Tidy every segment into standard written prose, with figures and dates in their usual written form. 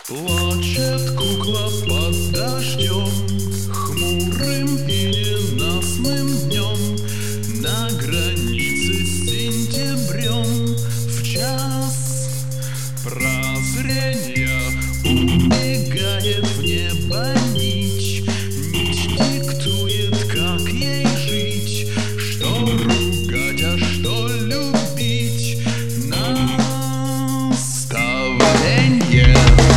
Плачет кукла под дождем, хмурым и ненастным днем, на границе с сентябрем, в час прозрения убегает в небо нить. Нить диктует, как ей жить, что ругать, а что любить. Наставление.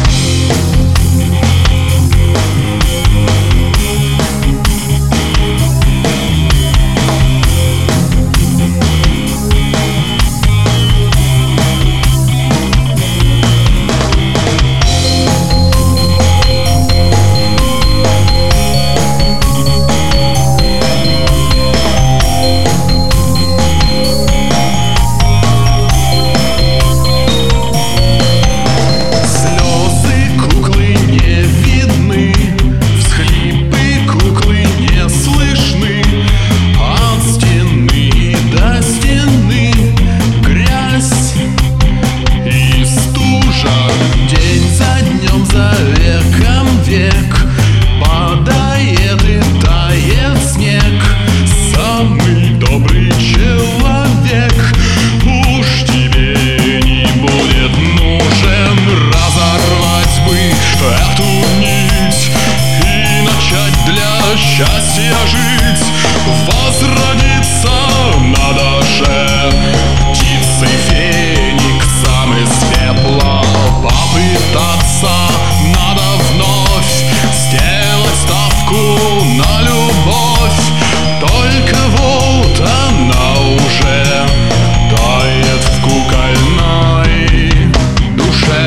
Счастье жить, возродиться надо же птицей фениксом из пепла. Попытаться надо вновь сделать ставку на любовь. Только вот она уже тает в кукольной душе.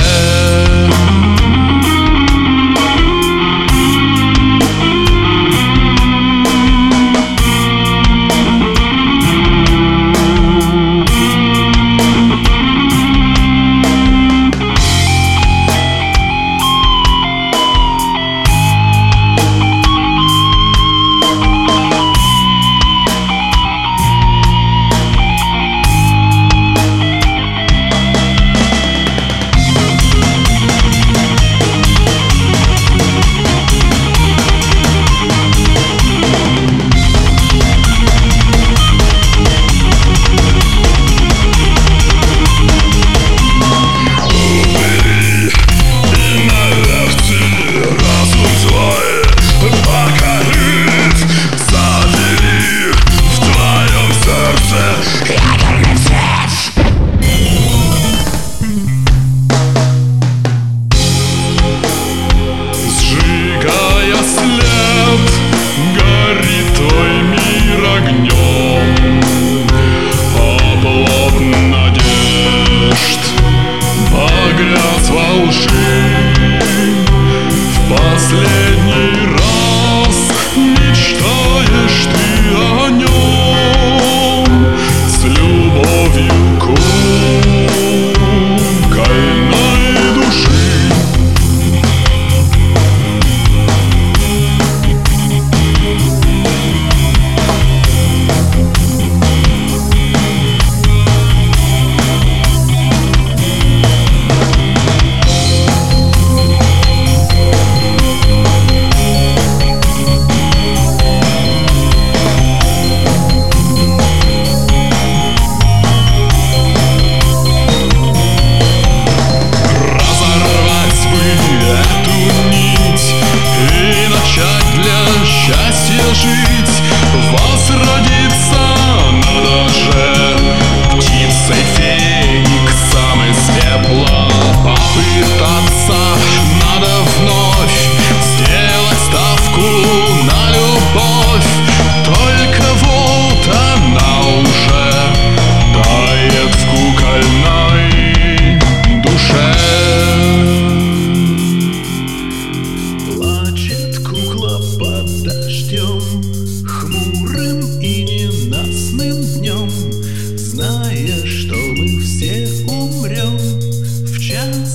Последний раз мечтаешь ты о нем с любовью кукольной души. Жить, возродиться надо же птицей фениксом из пепла. Попытаться надо вновь сделать ставку на любовь. Только вот она уже тает в кукольной душе. Плачет кукла под дождем, хмурым и ненастным днем, зная, что мы все умрем в час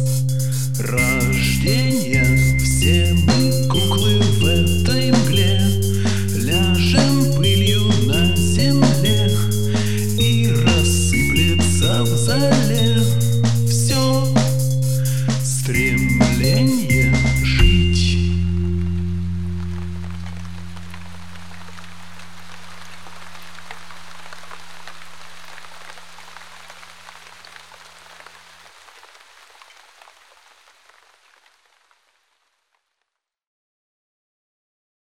рождения. Все мы куклы в этой мгле, ляжем пылью на земле и рассыплется в зале.